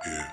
Yeah.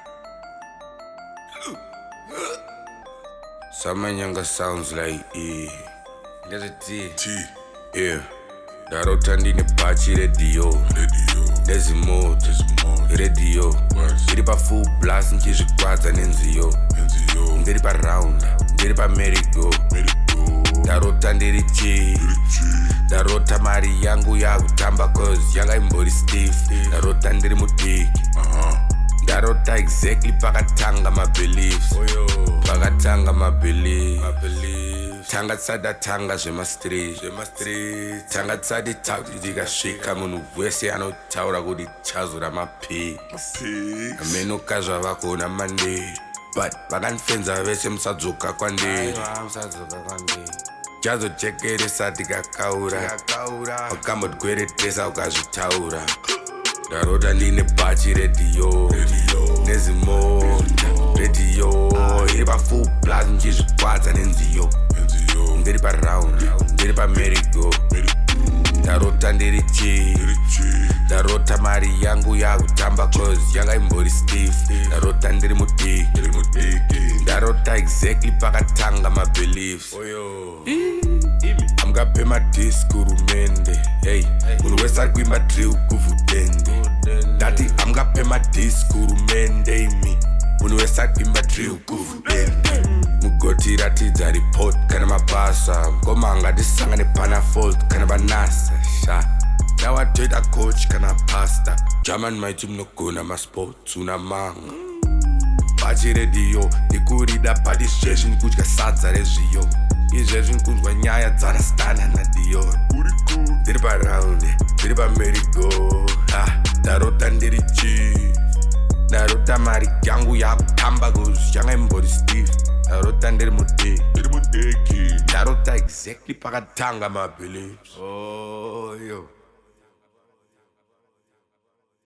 Samanyanga sounds like E. There's a T. T. Yeah. Darota ndine pachi radio. There's more. Radio. Ndiri pa full blast nchizvikwadza nenziyo. Ndiri pa round. Ndiri pa merry-go. Darota ndiri chi. Darota mari yangu yakutamba cause yanga imbori stiff. Darota ndiri mudiki. Darota exactly pakatanga my beliefs. Pakatanga my beliefs. Tanga tsada tanga zvema street. Tanga tsadi tauti tikasvika munhu wese anotaura kuti chazora mapi. Amenoka zvavakuona mande. But vakanifenza vese musadzoka kwandiri. Chazochekeresa tikakaura. Wakambotigweretesa ukazvitaura. Darota ndine pachi radio. Nezimota radio. Iri pa full blast nchizvikwadza nenziyo. Ndiri pa round. Ndiri pa merry-go. Darota ndiri chi. Darota mari yangu yakutamba cause yanga imbori stiff. Darota ndiri mudiki. Darota exactly pakatanga my beliefs. Amukapema disc urumende. Hey, munhu wese ari kuimba drill kuvhudende. Ndati amukapema disc urumende imi. Munhu wese ari kuimba drill kuvhudende. Mugoti ratidza report kana mabasa. Ngoma ngatisangane pana fault kana banasa. Ndawatoita coach kana pastor. German mighty munogona masports unamanga. Pachi radio ndikurida padi zvezvi ndikudya sadza rezviyo. Izvezvi ndikunzwa nyaya dzanastana naDion. Ndiri pa round, ndiri pa merry-go. Darota ndiri chi. Darota mari yangu yakutamba cause yanga imbori stiff. Darota ndiri mudiki. Darota exactly pakatanga my beliefs. Oh yo.